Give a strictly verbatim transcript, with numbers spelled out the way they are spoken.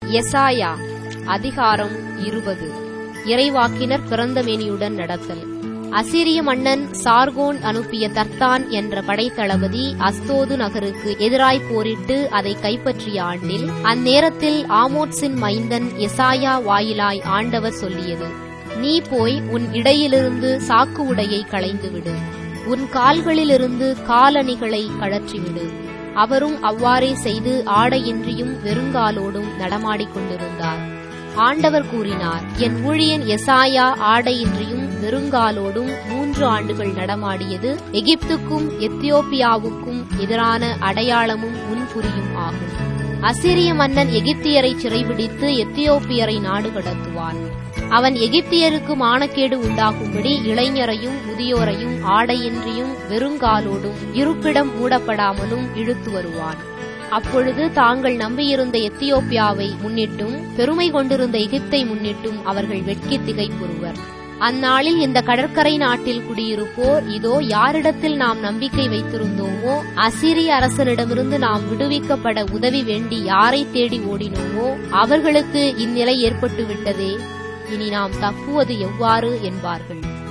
எசாயா அதிகாரம் இருபது. இறைவாக்கினர் பிறந்த மேனியுடன் நடத்தல். அசீரிய மன்னன் சார்கோன் அனுப்பிய தர்தான் என்ற படைத்தளபதி அஸ்தோது நகருக்கு எதிராய் போரிட்டு அதை கைப்பற்றிய ஆண்டில், அந்நேரத்தில் ஆமோத்சின் மைந்தன் எசாயா வாயிலாய் ஆண்டவர் சொல்லியது: நீ போய் உன் இடையிலிருந்து சாக்கு உடையை களைந்துவிடு, உன் கால்களிலிருந்து காலணிகளை கழற்றிவிடு. அவரும் அவ்வாறே செய்து ஆடையின்றியும் வெறுங்காலோடும் நடமாடிக் கொண்டிருந்தார். ஆண்டவர் கூறினார்: என் ஊழியன் எசாயா ஆடையின்றியும் வெறுங்காலோடும் மூன்று ஆண்டுகள் நடமாடியது எகிப்துக்கும் எத்தியோப்பியாவுக்கும் எதிரான அடையாளமும் முன்குறியும் ஆகும். அசீரிய மன்னன் எகிப்தியரை சிறைபிடித்து எத்தியோப்பியரை நாடு கடத்துவான். அவன் எகிப்தியருக்கு மானக்கேடு உண்டாகும்படி இளைஞரையும் முதியோரையும் ஆடையின்றியும் வெறுங்காலோடும் இருப்பிடம் மூடப்படாமலும் இழுத்து வருவான். அப்பொழுது தாங்கள் நம்பியிருந்த எத்தியோப்பியாவை முன்னிட்டும் பெருமை கொண்டிருந்த எகிப்தை முன்னிட்டும் அவர்கள் வெட்கி திகைப்புறுவர். அந்நாளில் இந்த கடற்கரை நாட்டில் குடியிருப்போர், இதோ யாரிடத்தில் நாம் நம்பிக்கை வைத்திருந்தோமோ, அசீரிய அரசனிடமிருந்து நாம் விடுவிக்கப்பட உதவி வேண்டி யாரை தேடி ஓடினோமோ அவர்களுக்கு இந்நிலை ஏற்பட்டு விட்டதே, இனி நாம் தப்புவது எவ்வாறு என்பார்கள்.